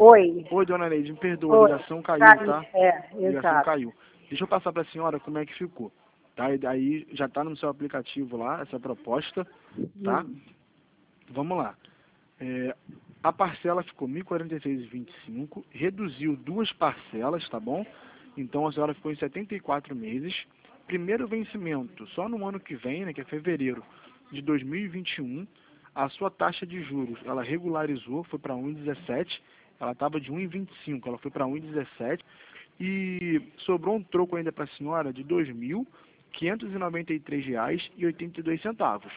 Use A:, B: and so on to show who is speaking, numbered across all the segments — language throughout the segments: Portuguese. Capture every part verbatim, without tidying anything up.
A: Oi.
B: Oi, dona Neide, me perdoa, a
A: Oi.
B: ligação caiu,
A: Cai-
B: tá?
A: É,
B: A ligação
A: exato.
B: caiu. Deixa eu passar para a senhora como é que ficou, tá? E daí já está no seu aplicativo lá, essa proposta, tá?
A: Hum.
B: Vamos lá. É, a parcela ficou mil e quarenta e seis reais e vinte e cinco centavos, reduziu duas parcelas, tá bom? Então a senhora ficou em setenta e quatro meses. Primeiro vencimento, só no ano que vem, né, que é fevereiro de dois mil e vinte e um, a sua taxa de juros, ela regularizou, foi para um vírgula dezessete, ela estava de um vírgula vinte e cinco, ela foi para um vírgula dezessete, e sobrou um troco ainda para a senhora de dois mil quinhentos e noventa e três reais e oitenta e dois centavos.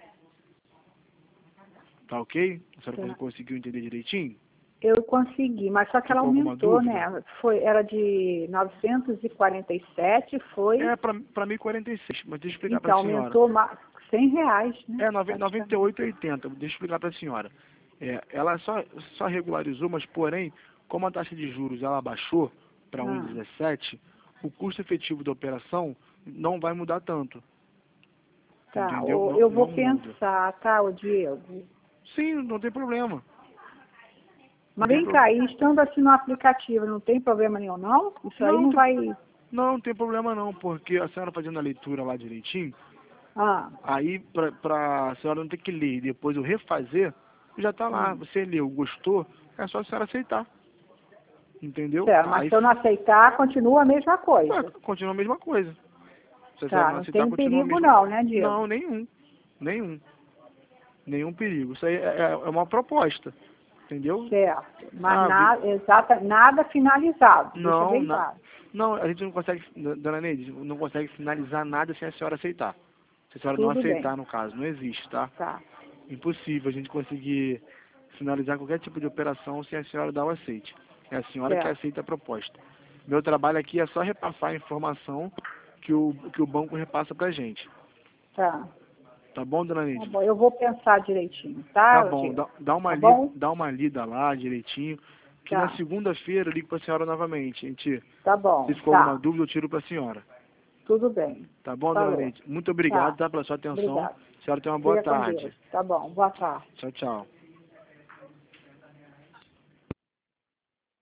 B: Tá ok? A senhora
A: Tá.
B: conseguiu entender direitinho?
A: Eu consegui, mas só que ela
B: Ficou alguma
A: aumentou,
B: dúvida?
A: né? Foi, era de novecentos e quarenta e sete, foi.
B: É para mil e quarenta e seis, mas deixa eu explicar para
A: Então,
B: a senhora.
A: aumentou ma- cem reais, né?
B: É nove- noventa e
A: praticamente.
B: oito e oitenta, deixa eu explicar para a senhora. É, ela só, só regularizou, mas porém, como a taxa de juros ela baixou para um vírgula
A: Ah,
B: dezessete, o custo efetivo da operação não vai mudar tanto.
A: tá,
B: Entendeu?
A: ô,
B: Não,
A: eu vou
B: não muda.
A: pensar, tá, ô Diego?
B: Sim, não tem problema. Não
A: Mas
B: tem
A: vem
B: problema.
A: cá, e estando assim no aplicativo, não tem problema nenhum, não? Isso aí
B: Não,
A: não
B: tem,
A: vai...
B: não, não tem problema não, porque a senhora fazendo a leitura lá direitinho,
A: Ah,
B: aí para a senhora não ter que ler e depois eu refazer, já está lá.
A: hum,
B: Você leu, gostou, é só a senhora aceitar. Entendeu?
A: certo, mas
B: Aí
A: se eu não aceitar, continua a mesma
B: ah,
A: coisa.
B: continua a mesma coisa. Se a senhora
A: Tá,
B: não
A: não
B: aceitar,
A: tem
B: continua a
A: perigo
B: mesma.
A: não, né, Diego?
B: Não, nenhum. Nenhum. Nenhum perigo. Isso aí é, é é uma proposta. Entendeu?
A: Certo, mas
B: Ah, vi-
A: nada, exata, nada finalizado, deixa
B: não,
A: bem
B: na...
A: claro.
B: não, a gente não consegue, dona Neide, não consegue finalizar nada sem a senhora aceitar. Se a senhora não
A: Tudo bem,
B: aceitar, no caso, não existe, tá?
A: tá,
B: Impossível a gente conseguir finalizar qualquer tipo de operação sem a senhora dar o aceite. É a senhora que
A: certo,
B: aceita a proposta. Meu trabalho aqui é só repassar a informação que o, que o banco repassa pra gente.
A: tá.
B: Tá bom, dona
A: Tá
B: Neide?
A: bom, eu vou pensar direitinho,
B: Tá
A: tá,
B: bom,
A: Diego?
B: dá, dá, uma
A: Tá
B: li,
A: bom?
B: dá uma lida lá direitinho, que na
A: Tá,
B: segunda-feira eu ligo pra senhora novamente. A gente,
A: tá
B: se
A: bom,
B: ficou alguma
A: tá,
B: dúvida, eu tiro pra senhora.
A: tudo bem.
B: Tá bom, dona
A: Falou,
B: Neide? Muito obrigado,
A: tá,
B: tá, pela sua atenção.
A: obrigado.
B: A senhora tenha uma boa
A: Fica com Deus.
B: tarde.
A: Tá bom, boa tarde.
B: Tchau, tchau.